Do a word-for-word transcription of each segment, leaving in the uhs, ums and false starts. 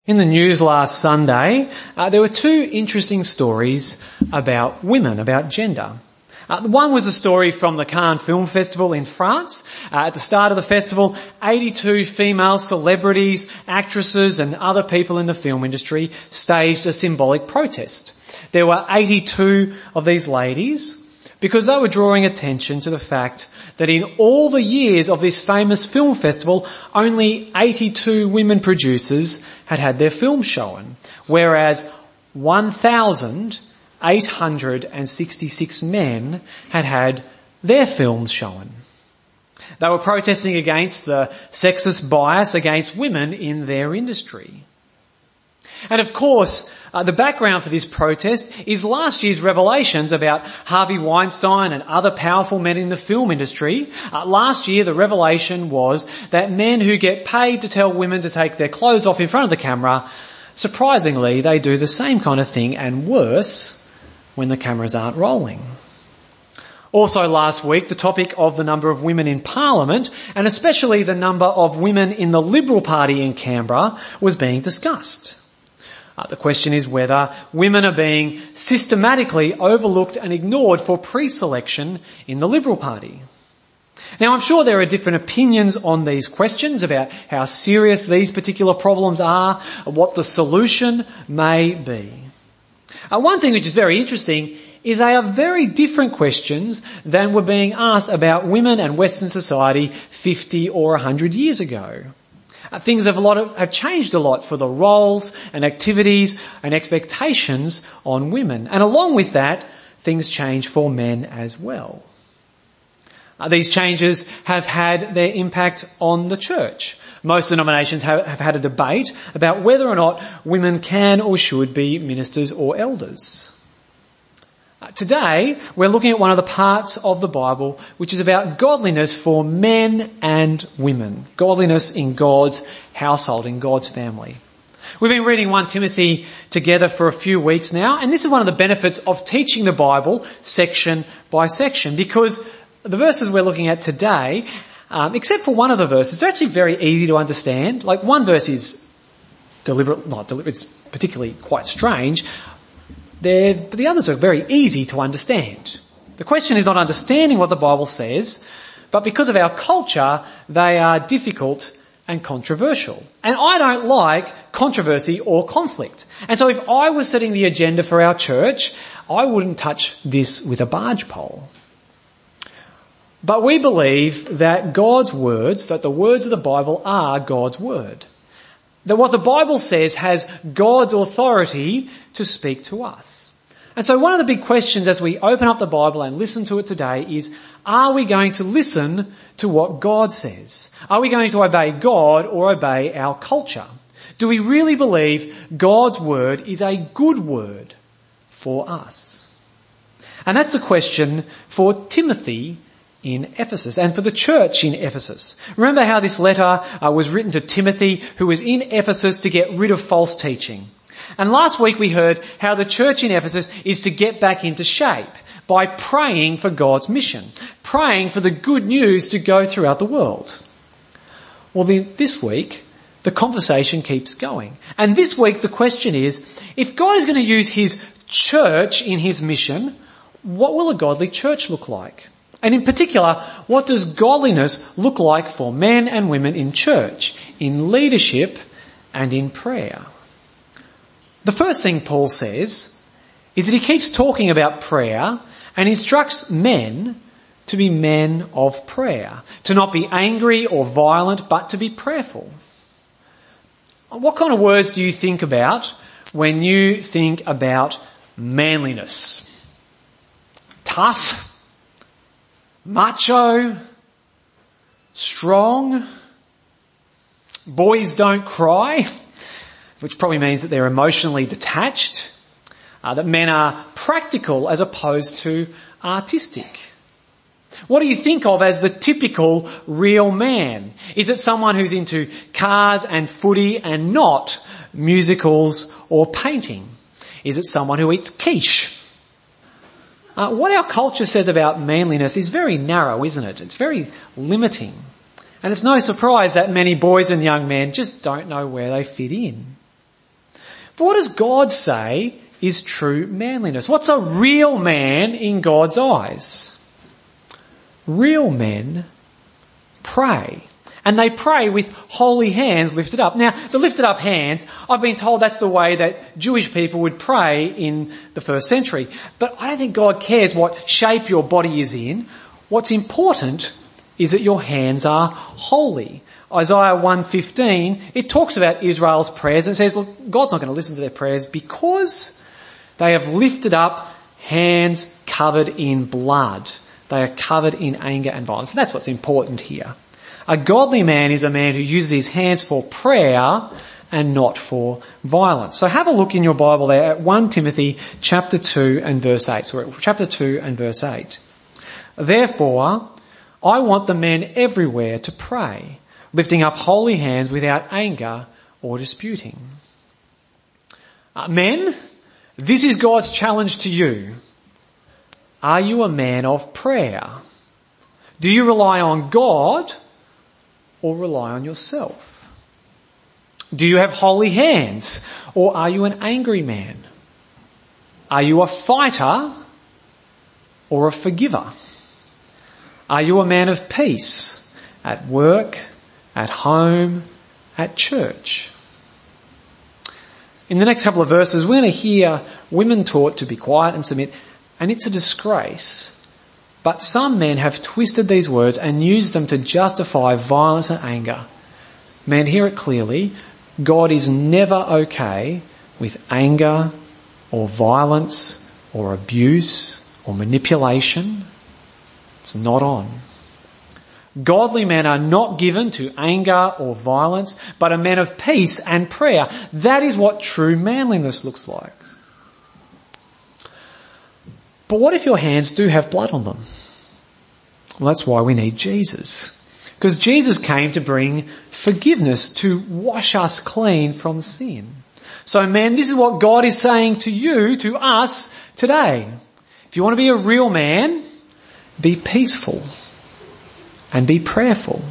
In the news last Sunday, uh, there were two interesting stories about women, about gender. Uh, one was a story from the Cannes Film Festival in France. Uh, at the start of the festival, eighty-two female celebrities, actresses and other people in the film industry staged a symbolic protest. There were eighty-two of these ladies because they were drawing attention to the fact that in all the years of this famous film festival, only eighty-two women producers had had their films shown, whereas one thousand eight hundred sixty-six men had had their films shown. They were protesting against the sexist bias against women in their industry. And of course, uh, the background for this protest is last year's revelations about Harvey Weinstein and other powerful men in the film industry. Uh, last year, the revelation was that men who get paid to tell women to take their clothes off in front of the camera, surprisingly, they do the same kind of thing and worse when the cameras aren't rolling. Also last week, the topic of the number of women in Parliament, and especially the number of women in the Liberal Party in Canberra, was being discussed. Uh, the question is whether women are being systematically overlooked and ignored for pre-selection in the Liberal Party. Now, I'm sure there are different opinions on these questions about how serious these particular problems are, and what the solution may be. Uh, one thing which is very interesting is they are very different questions than were being asked about women and Western society fifty or one hundred years ago. Uh, things have, a lot of, have changed a lot for the roles and activities and expectations on women. And along with that, things change for men as well. Uh, these changes have had their impact on the church. Most denominations have, have had a debate about whether or not women can or should be ministers or elders. Uh, today, we're looking at one of the parts of the Bible which is about godliness for men and women. Godliness in God's household, in God's family. We've been reading First Timothy together for a few weeks now, and this is one of the benefits of teaching the Bible section by section, because the verses we're looking at today, um, except for one of the verses, it's actually very easy to understand. Like one verse is deliberate, not deliberate, it's particularly quite strange. They're, but the others are very easy to understand. The question is not understanding what the Bible says, but because of our culture, they are difficult and controversial. And I don't like controversy or conflict. And so if I was setting the agenda for our church, I wouldn't touch this with a barge pole. But we believe that God's words, that the words of the Bible are God's word. That what the Bible says has God's authority to speak to us. And so one of the big questions as we open up the Bible and listen to it today is, are we going to listen to what God says? Are we going to obey God or obey our culture? Do we really believe God's word is a good word for us? And that's the question for Timothy in Ephesus, and for the church in Ephesus. Remember how this letter uh, was written to Timothy, who was in Ephesus to get rid of false teaching. And last week we heard how the church in Ephesus is to get back into shape by praying for God's mission, praying for the good news to go throughout the world. Well, then, this week the conversation keeps going. And this week the question is, if God is going to use his church in his mission, what will a godly church look like? And in particular, what does godliness look like for men and women in church, in leadership and in prayer? The first thing Paul says is that he keeps talking about prayer and instructs men to be men of prayer, to not be angry or violent, but to be prayerful. What kind of words do you think about when you think about manliness? Tough? Macho, strong, boys don't cry, which probably means that they're emotionally detached, uh, that men are practical as opposed to artistic. What do you think of as the typical real man? Is it someone who's into cars and footy and not musicals or painting? Is it someone who eats quiche? Uh, what our culture says about manliness is very narrow, isn't it? It's very limiting. And it's no surprise that many boys and young men just don't know where they fit in. But what does God say is true manliness? What's a real man in God's eyes? Real men pray. And they pray with holy hands lifted up. Now, the lifted up hands, I've been told that's the way that Jewish people would pray in the first century. But I don't think God cares what shape your body is in. What's important is that your hands are holy. Isaiah one fifteen, it talks about Israel's prayers and says, look, God's not going to listen to their prayers because they have lifted up hands covered in blood. They are covered in anger and violence. And that's what's important here. A godly man is a man who uses his hands for prayer and not for violence. So have a look in your Bible there at First Timothy chapter two and verse eight. So chapter two and verse eight. Therefore, I want the men everywhere to pray, lifting up holy hands without anger or disputing. Uh, men, this is God's challenge to you. Are you a man of prayer? Do you rely on God or rely on yourself? Do you have holy hands or are you an angry man? Are you a fighter or a forgiver? Are you a man of peace at work, at home, at church? In the next couple of verses, we're going to hear women taught to be quiet and submit, and it's a disgrace. But some men have twisted these words and used them to justify violence and anger. Men, hear it clearly. God is never okay with anger or violence or abuse or manipulation. It's not on. Godly men are not given to anger or violence, but are men of peace and prayer. That is what true manliness looks like. But what if your hands do have blood on them? Well, that's why we need Jesus. Because Jesus came to bring forgiveness, to wash us clean from sin. So man, this is what God is saying to you, to us today. If you want to be a real man, be peaceful and be prayerful.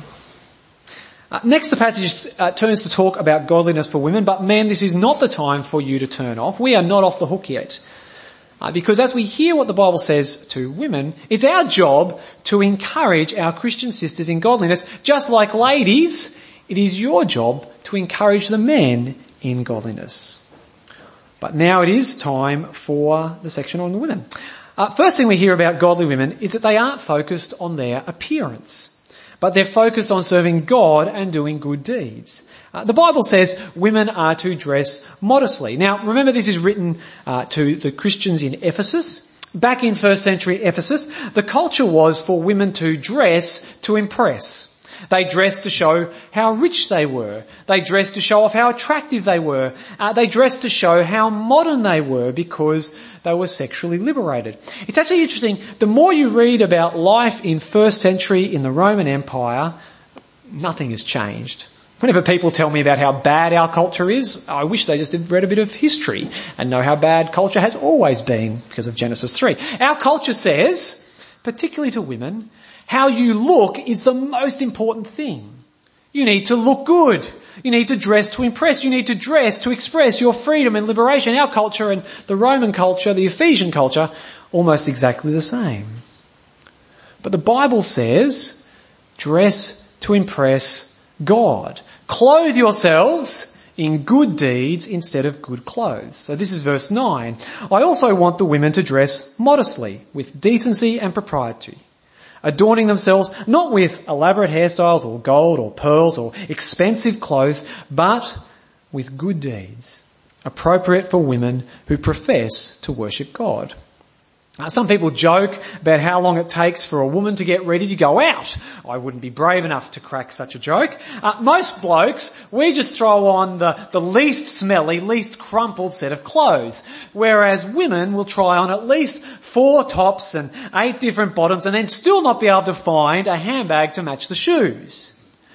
Uh, next, the passage uh, turns to talk about godliness for women, but man, this is not the time for you to turn off. We are not off the hook yet. Uh, because as we hear what the Bible says to women, it's our job to encourage our Christian sisters in godliness. Just like ladies, it is your job to encourage the men in godliness. But now it is time for the section on the women. Uh, first thing we hear about godly women is that they aren't focused on their appearance, but they're focused on serving God and doing good deeds. Uh, the Bible says women are to dress modestly. Now, remember this is written uh, to the Christians in Ephesus. Back in first century Ephesus, the culture was for women to dress to impress. They dressed to show how rich they were. They dressed to show off how attractive they were. Uh, they dressed to show how modern they were because they were sexually liberated. It's actually interesting. The more you read about life in first century in the Roman Empire, nothing has changed. Whenever people tell me about how bad our culture is, I wish they just had read a bit of history and know how bad culture has always been because of Genesis three. Our culture says, particularly to women, how you look is the most important thing. You need to look good. You need to dress to impress. You need to dress to express your freedom and liberation. Our culture and the Roman culture, the Ephesian culture, almost exactly the same. But the Bible says, dress to impress God. Clothe yourselves in good deeds instead of good clothes. So this is verse nine. I also want the women to dress modestly, with decency and propriety, adorning themselves not with elaborate hairstyles or gold or pearls or expensive clothes, but with good deeds, appropriate for women who profess to worship God. Uh, some people joke about how long it takes for a woman to get ready to go out. I wouldn't be brave enough to crack such a joke. Uh, most blokes, we just throw on the, the least smelly, least crumpled set of clothes, whereas women will try on at least four tops and eight different bottoms and then still not be able to find a handbag to match the shoes.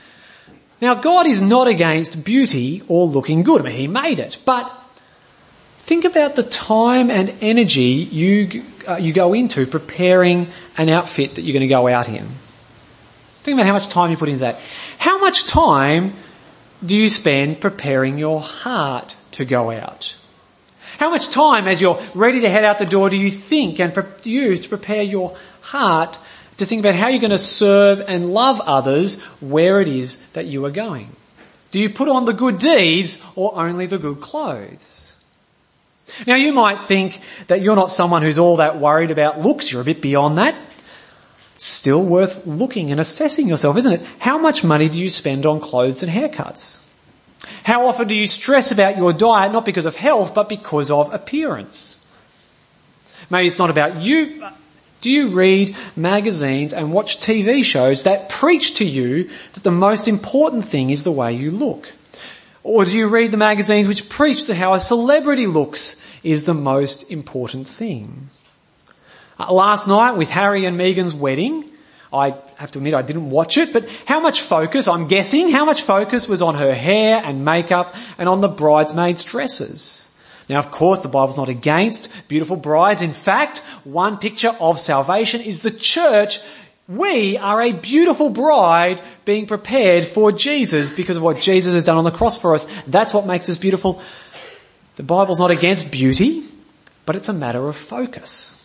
Now, God is not against beauty or looking good. I mean, He made it, but think about the time and energy you uh, you go into preparing an outfit that you're going to go out in. Think about how much time you put into that. How much time do you spend preparing your heart to go out? How much time as you're ready to head out the door do you think and pre- use to prepare your heart to think about how you're going to serve and love others where it is that you are going? Do you put on the good deeds or only the good clothes? Now you might think that you're not someone who's all that worried about looks. You're a bit beyond that. It's still worth looking and assessing yourself, isn't it? How much money do you spend on clothes and haircuts? How often do you stress about your diet, not because of health, but because of appearance? Maybe it's not about you. Do you read magazines and watch T V shows that preach to you that the most important thing is the way you look? Or do you read the magazines which preach to how a celebrity looks is the most important thing? Uh, last night with Harry and Meghan's wedding, I have to admit I didn't watch it, but how much focus, I'm guessing, how much focus was on her hair and makeup and on the bridesmaids' dresses? Now, of course, the Bible's not against beautiful brides. In fact, one picture of salvation is the church. We are a beautiful bride being prepared for Jesus because of what Jesus has done on the cross for us. That's what makes us beautiful. The Bible's not against beauty, but it's a matter of focus.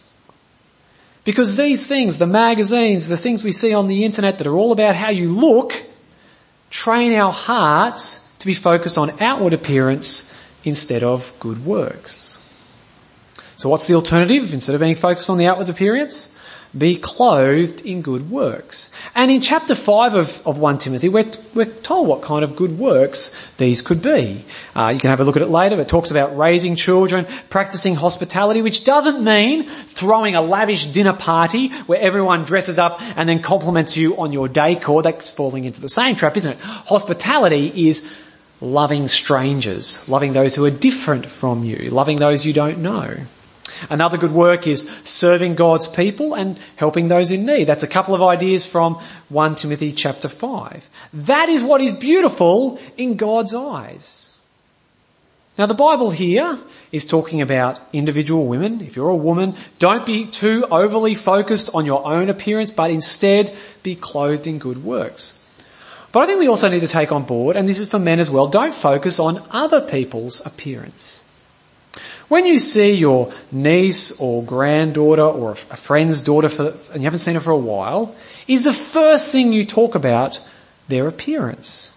Because these things, the magazines, the things we see on the internet that are all about how you look, train our hearts to be focused on outward appearance instead of good works. So what's the alternative? Instead of being focused on the outward appearance, be clothed in good works. And in chapter five of, of First Timothy, we're, we're told what kind of good works these could be. Uh, you can have a look at it later. It talks about raising children, practicing hospitality, which doesn't mean throwing a lavish dinner party where everyone dresses up and then compliments you on your decor. That's falling into the same trap, isn't it? Hospitality is loving strangers, loving those who are different from you, loving those you don't know. Another good work is serving God's people and helping those in need. That's a couple of ideas from First Timothy chapter five. That is what is beautiful in God's eyes. Now the Bible here is talking about individual women. If you're a woman, don't be too overly focused on your own appearance, but instead be clothed in good works. But I think we also need to take on board, and this is for men as well, don't focus on other people's appearance. When you see your niece or granddaughter or a friend's daughter for, and you haven't seen her for a while, is the first thing you talk about their appearance?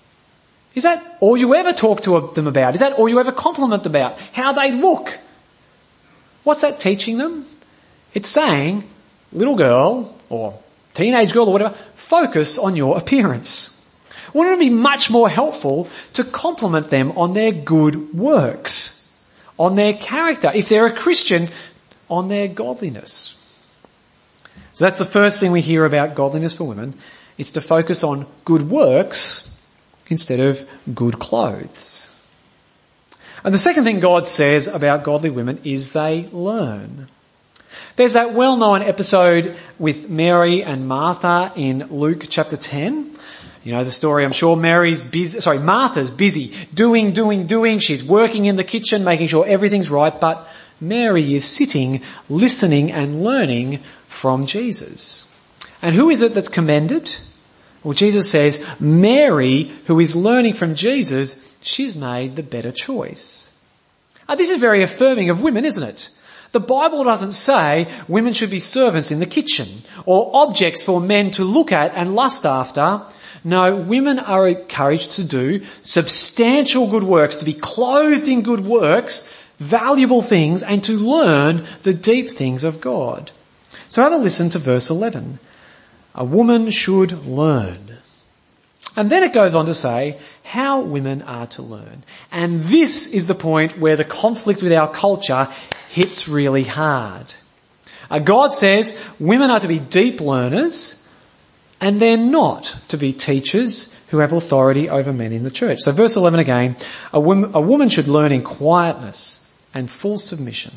Is that all you ever talk to them about? Is that all you ever compliment them about? How they look? What's that teaching them? It's saying, little girl or teenage girl or whatever, focus on your appearance. Wouldn't it be much more helpful to compliment them on their good works? On their character, if they're a Christian, on their godliness. So that's the first thing we hear about godliness for women. It's to focus on good works instead of good clothes. And the second thing God says about godly women is they learn. There's that well-known episode with Mary and Martha in Luke chapter ten. You know the story, I'm sure. Mary's busy, sorry, Martha's busy doing, doing, doing. She's working in the kitchen, making sure everything's right, but Mary is sitting, listening and learning from Jesus. And who is it that's commended? Well, Jesus says, Mary, who is learning from Jesus, she's made the better choice. Now, this is very affirming of women, isn't it? The Bible doesn't say women should be servants in the kitchen or objects for men to look at and lust after. No, women are encouraged to do substantial good works, to be clothed in good works, valuable things, and to learn the deep things of God. So have a listen to verse eleven. A woman should learn. And then it goes on to say how women are to learn. And this is the point where the conflict with our culture hits really hard. Uh, God says women are to be deep learners, and they're not to be teachers who have authority over men in the church. So verse eleven again, a woman, a woman should learn in quietness and full submission.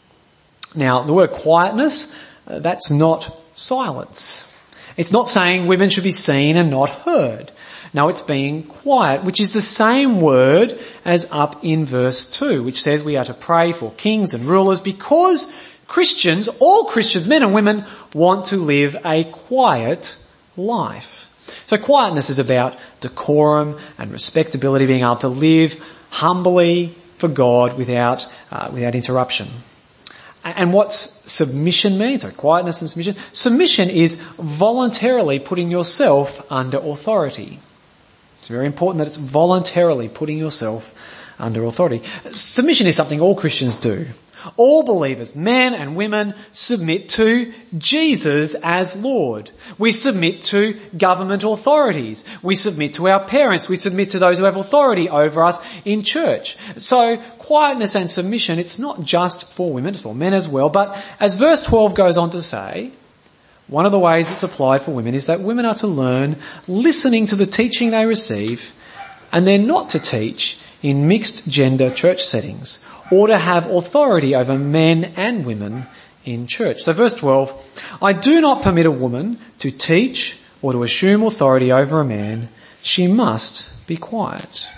Now, the word quietness, uh, that's not silence. It's not saying women should be seen and not heard. No, it's being quiet, which is the same word as up in verse two, which says we are to pray for kings and rulers because Christians, all Christians, men and women, want to live a quiet life. So quietness is about decorum and respectability, being able to live humbly for God without, uh, without interruption. And what's submission mean? So quietness and submission. Submission is voluntarily putting yourself under authority. It's very important that it's voluntarily putting yourself under authority. Submission is something all Christians do. All believers, men and women, submit to Jesus as Lord. We submit to government authorities. We submit to our parents. We submit to those who have authority over us in church. So quietness and submission, it's not just for women, it's for men as well. But as verse twelve goes on to say, one of the ways it's applied for women is that women are to learn listening to the teaching they receive, and they're not to teach in mixed gender church settings, or to have authority over men and women in church. So verse twelve, I do not permit a woman to teach or to assume authority over a man. She must be quiet.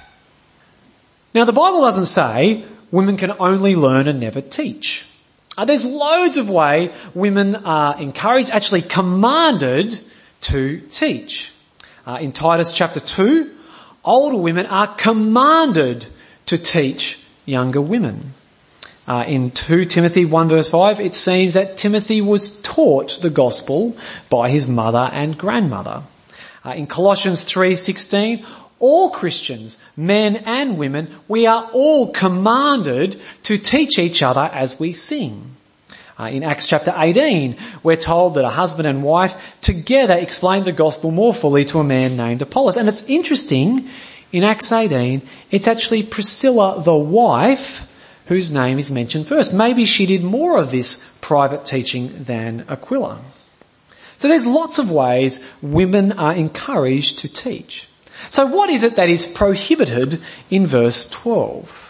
Now the Bible doesn't say women can only learn and never teach. Uh, there's loads of ways women are encouraged, actually commanded to teach. Uh, in Titus chapter two, older women are commanded to teach younger women. Uh, in two Timothy one verse five, it seems that Timothy was taught the gospel by his mother and grandmother. Uh, in Colossians three sixteen, all Christians, men and women, we are all commanded to teach each other as we sing. Uh, in Acts chapter eighteen, we're told that a husband and wife together explained the gospel more fully to a man named Apollos. And it's interesting, in Acts eighteen, it's actually Priscilla, the wife, whose name is mentioned first. Maybe she did more of this private teaching than Aquila. So there's lots of ways women are encouraged to teach. So what is it that is prohibited in verse twelve?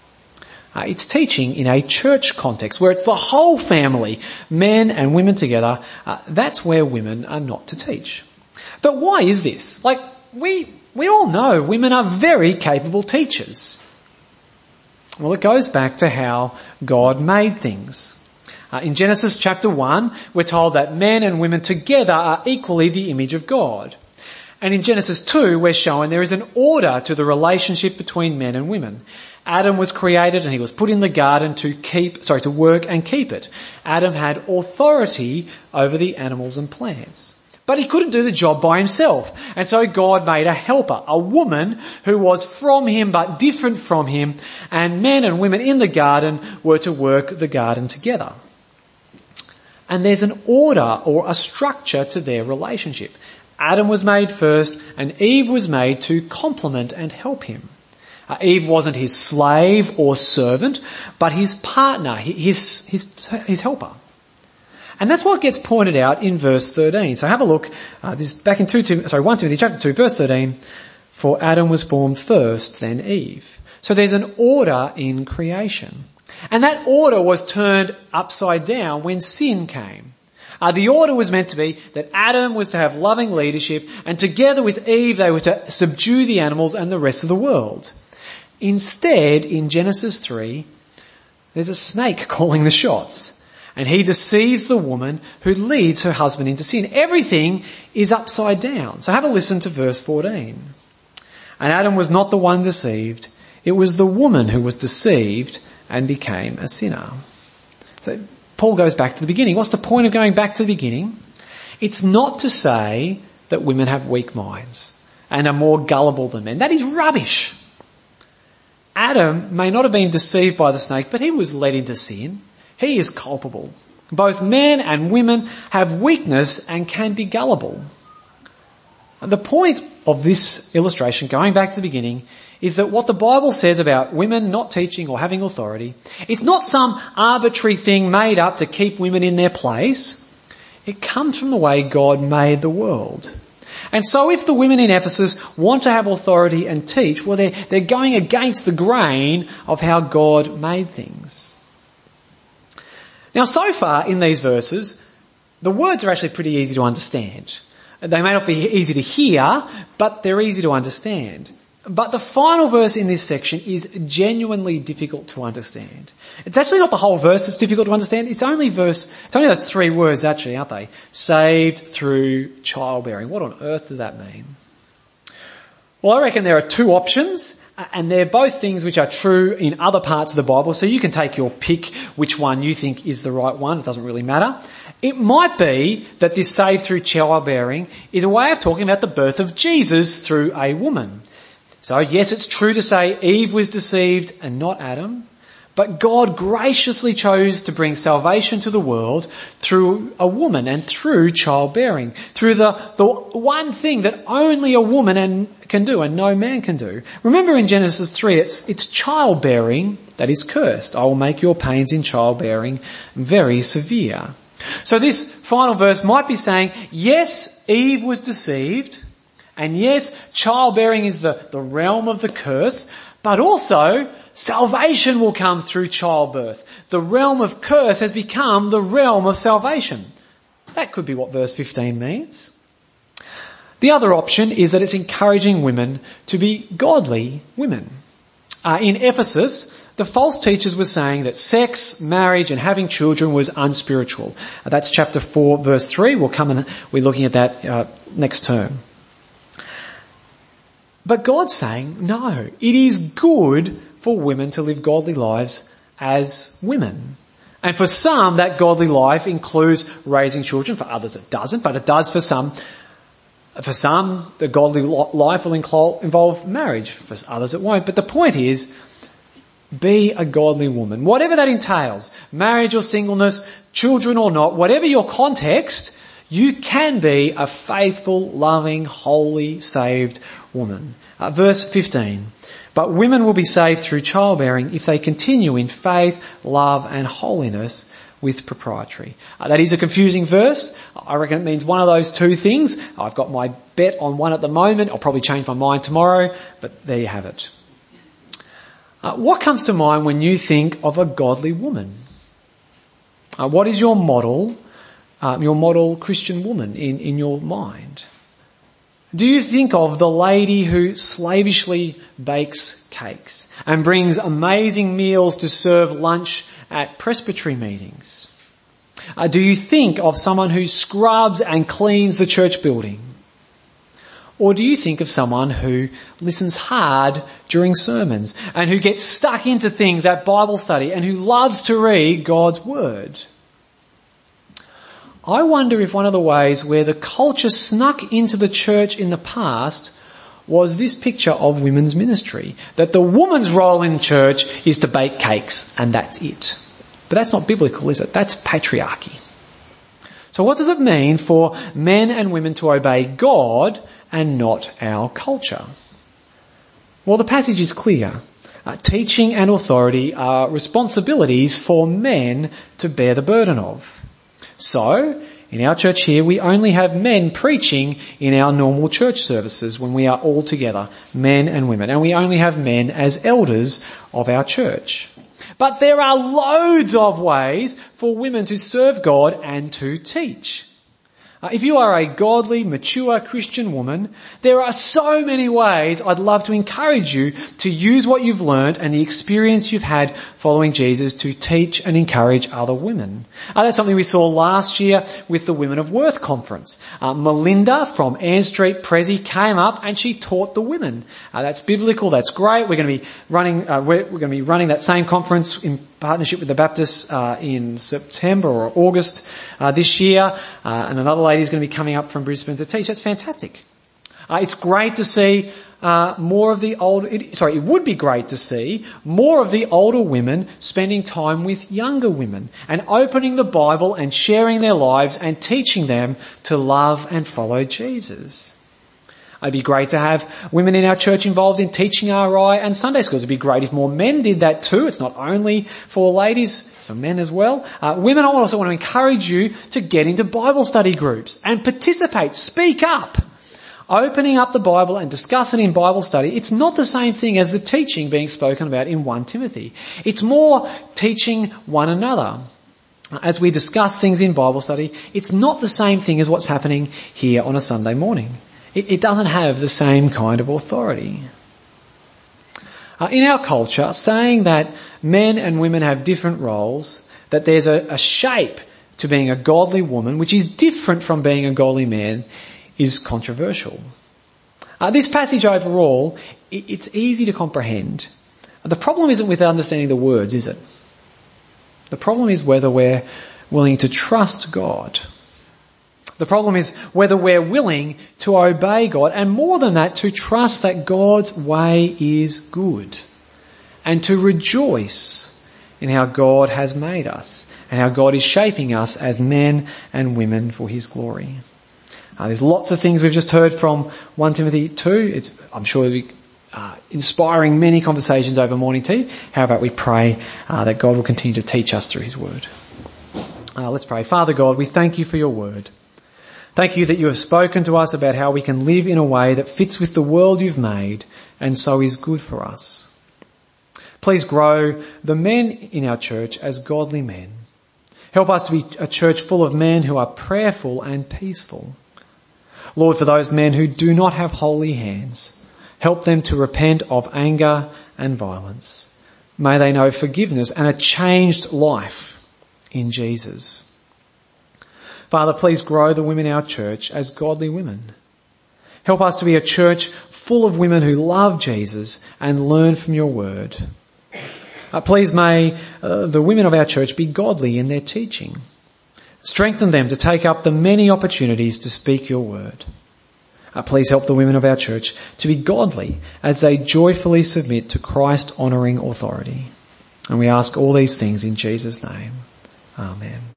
Uh, it's teaching in a church context where it's the whole family, men and women together. Uh, that's where women are not to teach. But why is this? Like, we, we all know women are very capable teachers. Well, it goes back to how God made things. Uh, in Genesis chapter one, we're told that men and women together are equally the image of God. And in Genesis two, we're shown there is an order to the relationship between men and women. Adam was created and he was put in the garden to keep, sorry, to work and keep it. Adam had authority over the animals and plants. But he couldn't do the job by himself. And so God made a helper, a woman who was from him but different from him. And men and women in the garden were to work the garden together. And there's an order or a structure to their relationship. Adam was made first and Eve was made to complement and help him. Uh, Eve wasn't his slave or servant, but his partner, his, his, his helper. And that's what gets pointed out in verse thirteen. So have a look. Uh, this is back in two, two, sorry, First Timothy chapter two, verse thirteen. For Adam was formed first, then Eve. So there's an order in creation. And that order was turned upside down when sin came. Uh, the order was meant to be that Adam was to have loving leadership, and together with Eve they were to subdue the animals and the rest of the world. Instead, in Genesis three, there's a snake calling the shots. And he deceives the woman who leads her husband into sin. Everything is upside down. So have a listen to verse fourteen. And Adam was not the one deceived. It was the woman who was deceived and became a sinner. So Paul goes back to the beginning. What's the point of going back to the beginning? It's not to say that women have weak minds and are more gullible than men. That is rubbish. Adam may not have been deceived by the snake, but he was led into sin. He is culpable. Both men and women have weakness and can be gullible. The point of this illustration, going back to the beginning, is that what the Bible says about women not teaching or having authority, it's not some arbitrary thing made up to keep women in their place. It comes from the way God made the world. And so if the women in Ephesus want to have authority and teach, well, they're, they're going against the grain of how God made things. Now, so far in these verses, the words are actually pretty easy to understand. They may not be easy to hear, but they're easy to understand. But the final verse in this section is genuinely difficult to understand. It's actually not the whole verse that's difficult to understand. It's only verse, it's only those three words actually, aren't they? Saved through childbearing. What on earth does that mean? Well, I reckon there are two options. And they're both things which are true in other parts of the Bible, so you can take your pick which one you think is the right one. It doesn't really matter. It might be that this saved through childbearing is a way of talking about the birth of Jesus through a woman. So yes, it's true to say Eve was deceived and not Adam, but God graciously chose to bring salvation to the world through a woman and through childbearing, through the, the one thing that only a woman and, can do and no man can do. Remember in Genesis three, it's, it's childbearing that is cursed. I will make your pains in childbearing very severe. So this final verse might be saying, yes, Eve was deceived, and yes, childbearing is the, the realm of the curse, but also salvation will come through childbirth. The realm of curse has become the realm of salvation. That could be what verse fifteen means. The other option is that it's encouraging women to be godly women. Uh, in Ephesus, the false teachers were saying that sex, marriage and having children was unspiritual. Uh, that's chapter four, verse three. We'll come and we're looking at that uh, next term. But God's saying, no, it is good for women to live godly lives as women. And for some, that godly life includes raising children. For others, it doesn't, but it does for some. For some, the godly life will involve marriage. For others, it won't. But the point is, be a godly woman. Whatever that entails, marriage or singleness, children or not, whatever your context, you can be a faithful, loving, holy, saved woman. Uh, verse fifteen. But women will be saved through childbearing if they continue in faith, love and holiness with propriety. Uh, that is a confusing verse. I reckon it means one of those two things. I've got my bet on one at the moment. I'll probably change my mind tomorrow, but there you have it. Uh, what comes to mind when you think of a godly woman? Uh, what is your model, uh, your model Christian woman in, in your mind? Do you think of the lady who slavishly bakes cakes and brings amazing meals to serve lunch at presbytery meetings? Uh, do you think of someone who scrubs and cleans the church building? Or do you think of someone who listens hard during sermons and who gets stuck into things at Bible study and who loves to read God's Word? I wonder if one of the ways where the culture snuck into the church in the past was this picture of women's ministry. That the woman's role in church is to bake cakes and that's it. But that's not biblical, is it? That's patriarchy. So what does it mean for men and women to obey God and not our culture? Well, the passage is clear. Uh, teaching and authority are responsibilities for men to bear the burden of. So, in our church here, we only have men preaching in our normal church services when we are all together, men and women. And we only have men as elders of our church. But there are loads of ways for women to serve God and to teach. Uh, if you are a godly, mature Christian woman, there are so many ways I'd love to encourage you to use what you've learned and the experience you've had following Jesus to teach and encourage other women. Uh, that's something we saw last year with the Women of Worth conference. Uh, Melinda from Ann Street Prezi came up and she taught the women. Uh, that's biblical, that's great. We're going to be running, uh, we're, we're going to be running that same conference in partnership with the Baptists uh, in September or August uh, this year, uh, and another lady is going to be coming up from Brisbane to teach. That's fantastic. Uh, it's great to see uh, more of the older, it, sorry, it would be great to see more of the older women spending time with younger women and opening the Bible and sharing their lives and teaching them to love and follow Jesus. It'd be great to have women in our church involved in teaching R I and Sunday schools. It'd be great if more men did that too. It's not only for ladies, it's for men as well. Uh, women, I also want to encourage you to get into Bible study groups and participate. Speak up. Opening up the Bible and discussing in Bible study, it's not the same thing as the teaching being spoken about in First Timothy. It's more teaching one another. As we discuss things in Bible study, it's not the same thing as what's happening here on a Sunday morning. It doesn't have the same kind of authority. Uh, in our culture, saying that men and women have different roles, that there's a, a shape to being a godly woman, which is different from being a godly man, is controversial. Uh, this passage overall it's easy to comprehend. The problem isn't with understanding the words, is it? The problem is whether we're willing to trust God. The problem is whether we're willing to obey God, and more than that, to trust that God's way is good, and to rejoice in how God has made us and how God is shaping us as men and women for his glory. Uh, there's lots of things we've just heard from First Timothy two. It's, I'm sure it'll be uh, inspiring many conversations over morning tea. How about we pray uh, that God will continue to teach us through his word. Uh, let's pray. Father God, we thank you for your word. Thank you that you have spoken to us about how we can live in a way that fits with the world you've made and so is good for us. Please grow the men in our church as godly men. Help us to be a church full of men who are prayerful and peaceful. Lord, for those men who do not have holy hands, help them to repent of anger and violence. May they know forgiveness and a changed life in Jesus. Father, please grow the women in our church as godly women. Help us to be a church full of women who love Jesus and learn from your word. Uh, please may uh, the women of our church be godly in their teaching. Strengthen them to take up the many opportunities to speak your word. Uh, please help the women of our church to be godly as they joyfully submit to Christ-honouring authority. And we ask all these things in Jesus' name. Amen.